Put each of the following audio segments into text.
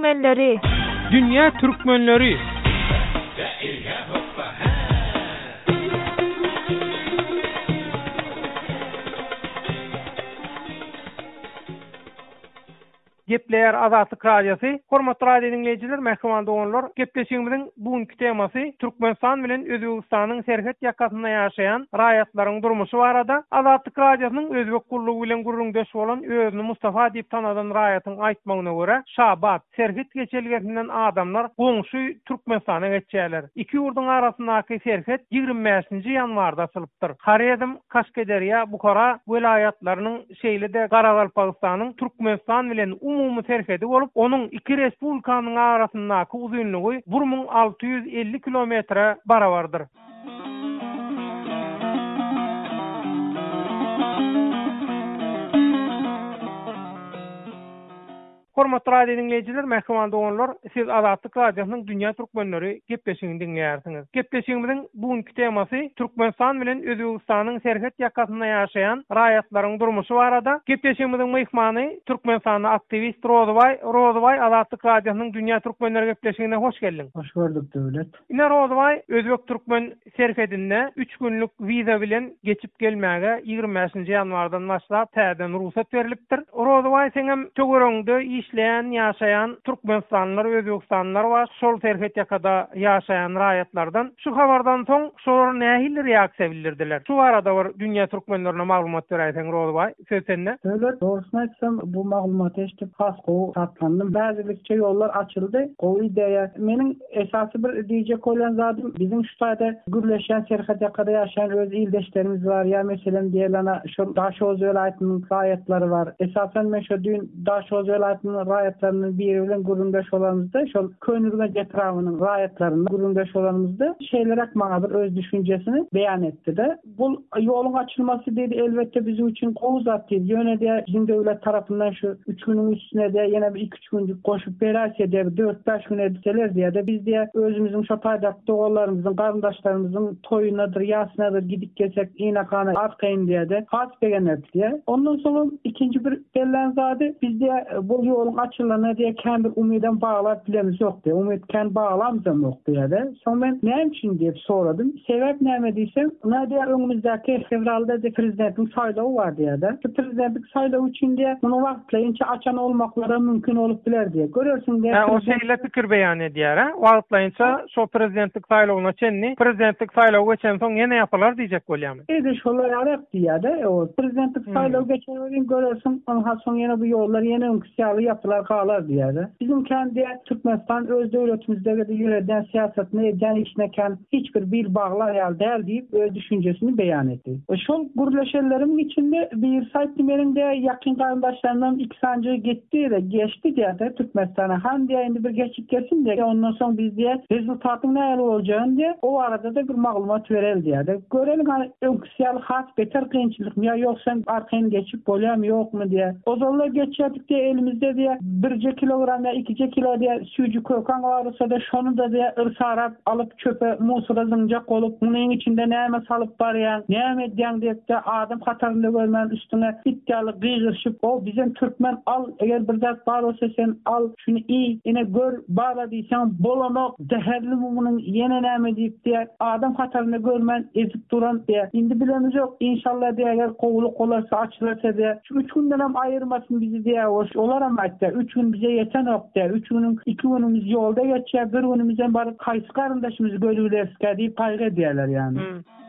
Türkmenleri. Dünya Türkmenleri. Gepleyer Azatlyk Radiosu. Hormatly radio dinleyijiler, mehmanda olanlar, gepleşigimiziň bugünkü temasy Türkmenistan bilen Özbegistanyň serhet ýakasynda ýaşaýan raýatlaryň durmuşy barada. Azatlyk Radiosynyň Özbek gullugy bilen gurrundaş bolan özüni Mustafa diýip tanadan raýatyň aýtmagyna görä, Şabat serhet geçelgesinden adamlar goňşy Türkmenistana geçýärler. Iki ýurduň arasyndaky serhet 25-nji ýanwarda açylypdyr. Haredim, Kaşkederiýa, Bukhara vilayatlarynyň şeýlede Garagalpagystanyň Türkmenistan bilen umumy serhedi bolup, onuň iki respublikanyň arasyndaky uzunlygy 1650 kilometre barabardyr. Hormatly radio dinleyijiler, mehmanda olanlar, siz Azatlyk Radiosynyň Dünya Türkmenleri gepleşigini dinleýärsiňiz. Gepleşigimiziň bugünkü temasy Türkmenistan bilen Özbegistanyň serhet ýakasynda ýaşaýan raýatlaryň durmuşy barada. Gepleşigimiziň mehmany Türkmenistanyň aktivist Rozbay Azatlyk Radiosynyň Dünya Türkmenleri gepleşigine hoş geldiň. Hoş gördük döwlet. Ine Rozbay Özbek Türkmen serhetinde 3 günlük wiza bilen geçip gelmäge 25-nji ýanwardan başlap täzeden ruhsat berilipdir. Rozbay, seňem töwerüňde işleyen, ýaşaýan Türkmenistanlylar, Özbegistanlylar var. Şol serhet ýakada ýaşaýan raýatlardan şu habardan soň şolar nähili reaksiýa bildirdiler. Şu arada bir Dünya Türkmenlerine maglumat berýän Rozbay, söz sende. Döwlet, doğrusyny aýtsam, bu maglumaty eşitip has gowy satlandym. Bäzilikçe ýollar açyldy. Gowy ideýa. Meniň esasy bir diýjek bolan zadym, bizim şu taýda gürleşen serhet ýakada ýaşaýan öz ildeşlerimiz var. Ya meselem diýelana şu Daşoz welaýatynyň raýatlary var. Esasen men şu Daşoz welaýatynyň raýatlarynyň biri bilen gurrundaş bolanymyzda, şol Könürge Getrawynyň raýatlarynyň gurrundaş bolanymyzda şeýlerek maňa bir öz düşünjesini beýan etdi-de. Bu ýoluň açylmasy dedi elbetde bizim üçin gowy zat değil. Ýöne de bizim döwlet tarapyndan şu 3 günüň üstüne de ýene bir 2-3 günlük goşup berýärse de 4-5 gün edseler diýe biz de özümüziň şu taýda dogalarymyzyň, garyndaşlarymyzyň toýunadyr, ýasynadyr gidip gelsek ýene-kany arkaýyn diýe de has begenler diýe. Ondan soň ikinji bir bellen zady bizde bu ýoluň açylana diýe käme bir umydan baglap bilemiz ýok diýe. Umytken baglamyzam ýok diýe de. Soň men näme üçin diýip soradym. Sebäp näme diýsem, näde öňümüzdäki fevralda de prezidentliň saýlawy bar diýe de. Şu prezidentlik saýlawy üçin diýe muny wagtlaýynça açan olmaklary mümkin bolup biler diýe. Görersiň diýe. O şeýle pikir beýan edýär, ha? Wagtlaýynça şo prezidentlik saýlawyna çenni, prezidentlik saýlawy geçen soň ýene ýapalar diýjek bolýarmy? Ede şolar ýarak diýe de. O prezidentlik saýlawy geçen wagtyn görersiň, onha soň ýene bu ýollar ýene öňküsýaly yapylar galar diýär. Bizim kendi Türkmenistan öz döwletimizdäki ýüreden siýasatny eden işneken hiçbir bil baglar ýal däl diýip öz düşünjesini beýan etdi. Şol gurleşenlerimin içinde bir saýtly meniň de ýakyn garyndaşlarymdan 2 sancı geçti diýär Türkmenistana. Hem diýär indi bir geçip gelsin diýär. Ondan soň biz diýär rezultatyň näme boljagyny diýär. O arada da bir maglumat berel diýär. Görelim hani öňküsýaly has beter kynçylykmy ýa sen arkaýyn geçip bolýarmy ýokmy diýär. O zallar geçýärdik diýär elimizde diýär 1 kilogram ýa 2 kilo diýär süýjü köken barsa da şonu da diýär ırsarap alyp çöpe musura zynjak bolup munyň içinde näme salyp barýan, näme edýän diýip de adam hatarynda görmän üstüne itýaly gygyrşyp o bizim Türkmen al eger bir zat bar bolsa sen al şunu ine gör bara diýsen bolamak zäherli munyň ýene näme diýip de adam hatarynda görmän ezip duran diýär. Indi bilemiz ýok inşallah diýär eger gowuluk bolarsa açylsa diýär. Şu 3 günden hem aýyrmasyn bizi diýär. Olar hem aýtdy 3 gün bize yeten okda. 3 günün 2 günümüz yolda geçer. Bir günümüzden bari kaýsy garyndaşymyzy görülerske diýip paýga diýerler yani.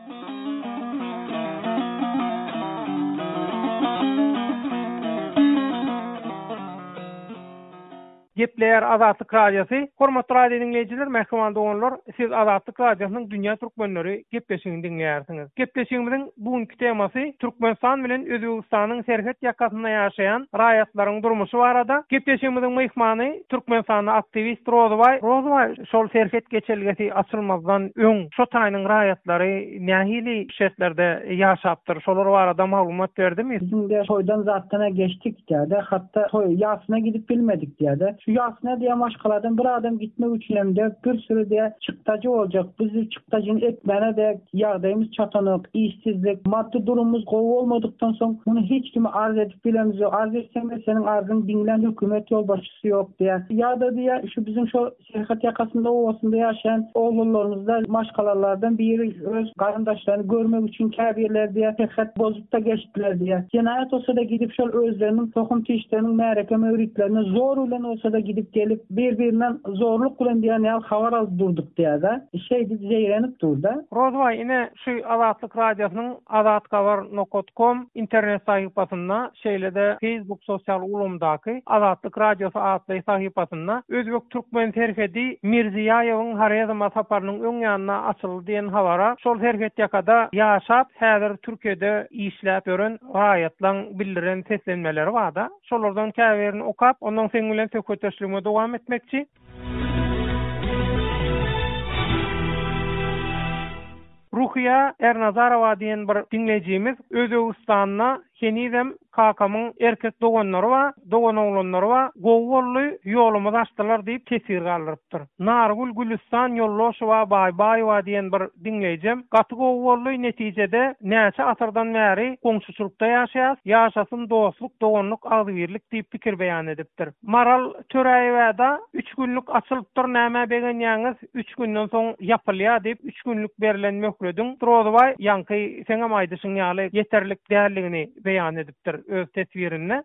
Gepleyer Azatlyk Radiosu. Hormatly radio dinleyijiler, mehmanda olanlar, siz Azatlyk Radiosynyň Dünya Türkmenleri gepleşigini dinleýärsiňiz. Gepleşigimiziň bugünkü temasy Türkmenistan bilen Özbegistanyň serhet ýakasynda ýaşaýan raýatlaryň durmuşy barada. Gepleşigimiziň mehmany Türkmenistanyň aktivist Rozbay, şol serhet geçelgesi açylmazdan öň şo taýynyň raýatlary nähili şertlerde ýaşapdyr. Şolar barada maglumat berdimi? Bizim de toydan zatyna geçtik diýär. Hatda toy ýasyna gidip bilmedik diýär. şu yasına diye maşkaladan bir adam gitmek için de bir sürü diye çıktacı olacak. Bizi çıktacını etmene de yardımımız çatanık, işsizlik, maddi durumumuz kovu olmadıktan sonra bunu hiç kimi arz edip bilemiz yok. Arz etsen de senin arzın dinlen hükümet yolbaşçısı yok diye. Ya da diye şu bizim şu Serhat yakasında ovasında yaşayan oğullarımızda maşkalarlardan biri öz karındaşlarını görmek için kabirler diye tekrar bozup da geçtiler diye. Cinayet olsa da gidip şöyle özlerinin tohumtu işlerinin meyreke mevritlerine zor ulan olsa da gidip gelip birbirinden zorluk kuran diye ne havar alıp durduk diye de zeyrenip durdu. Rozvay ine şu Azatlyk Radiosynyň azatkabar.com internet sayfasynda de Facebook sosial ulumdaky Azatlyk Radiosy adly sayfasynda Özbek Türkmen terhedi Mirziýaýewiň Haryzma saparynyň öň ýanyna açyldy diýen habara şol terhet ýakada ýaşap häzir Türkiýede işläp ýören raýatlaryň bildiren seslenmeleri barda. Şolardan käbirini okap, ondan soň bilen söhbetleşigime dowam etmekçi. Ruhiya Ernazarowa diýen bir dinlejimiz Özbegistanyna Henizem kakamyň erkek doganlary we dogan oglanlary we gowully ýolumyz açdylar diýip tesir galdyrypdyr. Nargul Gülistan ýolloşy we Baýbaýewa diýen bir dinlejim gaty gowully netijede näçe asyrdan bäri goňşuçylykda ýaşaýar, ýaşasyn dostluk, doganlyk, agzybirlik diýip pikir beýan edipdir. Maral Töreýewada 3 günlük açylypdyr, näme begen ýaňyz 3 günden soň ýapylýar diýip 3 günlük berilen möhredin Trozbay ýanky seňe maýdyşyň ýaly ýeterlik däldigini beýan edipdir öz tesbirini.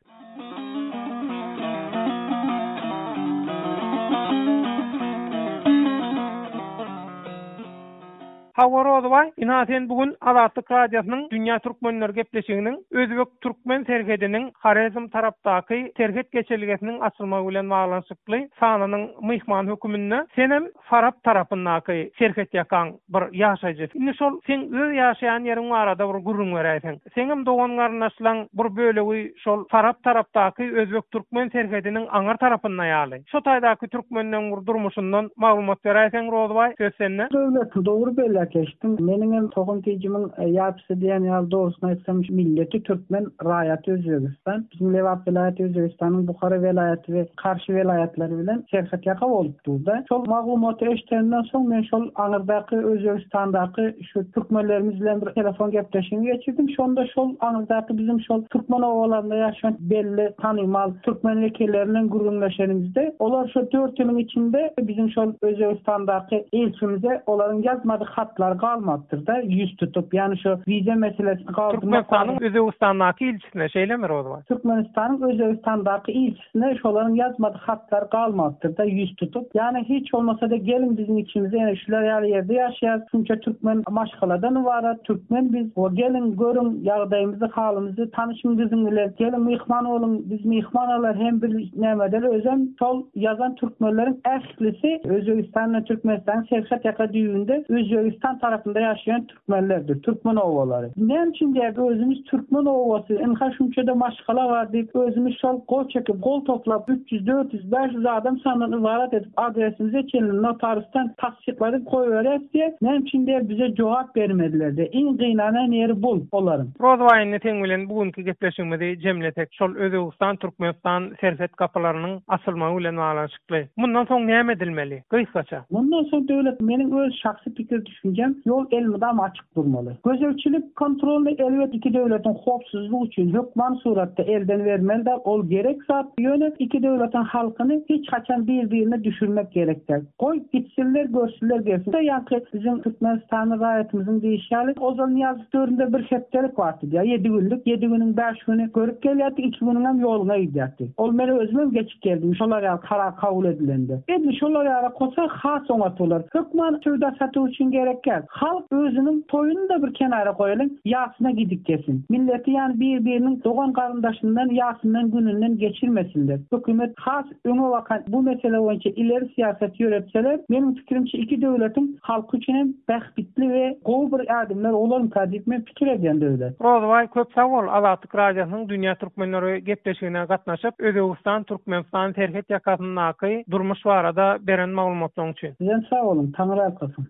Hawarodway inaten bugün Azatlyk Radiosynyň Dünýä Türkmenleri gepleşiginiň Özbek Türkmen serhediniň Haryzm tarapdaky serhet geçerligesiniň açylmagy bilen baglanyşykly sanynyň myhman höküminde senem Farap tarapyndaky serhet ýakan bir ýaşaýjy. Indi şol sen öz ýaşaýan ýeriň barada bir gurrun beräýsin. Senem dogan garnaşlaryň bir bölegi şol Farap tarapdaky Özbek Türkmen serhediniň aňar tarapyndan ýaly. Şo taýdaky türkmenleriň durmuşyndan maglumat beräýsin Rozbay, söz sende. Dogry belli geçtim. Menin tohumticimin yapısı diyen yal doğrusuna etsem milleti Türkmen raýaty Özbegistan. Bizim Lewap vilayeti Özbegistan'ın Bukhara vilayeti ve karşı vilayetleri bilen serhet ýaka bolup durdy. Şol maglumaty eşitenden soň men şol aňyrdaky Özbegistandaky şu türkmenlerimiz bilen bir telefon gepleşigine geçirdim. Şonda şol aňyrdaky bizim şol türkmen owalarynda ýaşaýan belli tanymal türkmen wekilleriniň gurulmaşarymyzda olar şu 4 ýylyň içinde bizim şol Özbegistandaky elçimize olaryň ýazmady hatlar galmapdyr da ýüz tutup, ýani şu vize meselesini galdyrmak. Türkmenistanyň Özbegistandaky elçisine şeýlemir o. Türkmenistanyň Özbegistandaky elçisine şolaryň ýazmady hatlar galmapdyr da ýüz tutup, ýani hiç olmasa da gelin bizim içimize, ýani şular ýaly ýerde ýaşaýar. Çünki türkmen maşgaladan ibaret, türkmen biz o gelin görün ýagdaýymyzy, halymyzy tanışyňyzyň bilen gelin myhman bolun, biz myhmanlar hem bir nämede özüm şol ýazan türkmenleriň ählisi Özbegistanyň Türkmenistan serhat ýaka düýünde Özbegistan tarafında yaşayan Türkmenlerdir. Türkmen ovalary. Ne için diye özümüz Türkmen ovası, enha şunçada maşgala var deyip özümüz şol gol çekip, gol toplap 300, 400, 500 adam sandan ibaret edip adresimize çelin notaristan tasdikleri koyuverek diye ne için diye bize cevap vermediler de. En gıynanan yeri bul olarım. Rozway'ın teňbilen bugünkü gepleşigimizde jemletek şol Özbegistan, Türkmenistan serhet kapılarynyň açylmagy bilen baglanyşykly. Bundan soň näme edilmeli? Gysgaça. Bundan soň döwlet meniň öz şahsy pikir düşüncem yol elmidam açık durmalı. Gözölçülük kontrolü elbet iki devletin hopsuzluğu için hükman suratda elden vermeli de ol gerek zat yönet iki devletin halkını hiç kaçan birbirine düşürmek gerektir. Koy gitsinler görsünler gelsin. Yankı bizim Türkmenistan'ın rayatimizin değişyali o zaman yazıklarında bir heptelik vardı ya 7 günlük 7 günün 5 günü görüp geliyordu 2 günün hem yoluna gidiyordu. Olmeli özümüm geçip geldim. Şolar ya karar kabul edilendi. Edin şolar ya kosa has onatırlar. Hükman tüyda satı için gerekir. Halk özünün toyunu da bir kenara koyalım. Yasına gidip kesin. Milleti yani birbirinin doğan karındaşından yasından gününden geçirmesinler. Hükümet has öne bakan bu mesele boyunca ileri siyaset yönetseler benim fikrimce iki devletin halkı için bəxtli ve gol bir adımlar olalım kadipme fikir eden devlet. Rozway köp sağ ol. Azatlyk Radiosynyň Dünýä Türkmenleri gepleşigine gatnaşyp Özbegistan, Türkmenistan serhet ýakasyndaky durmuş barada beren maglumatlaryň üçin. Sizden sağ olun. Taňry alkasyn.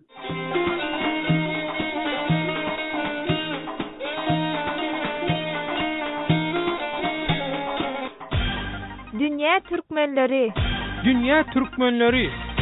Dünýä Türkmenleri Dünya Türkmenleri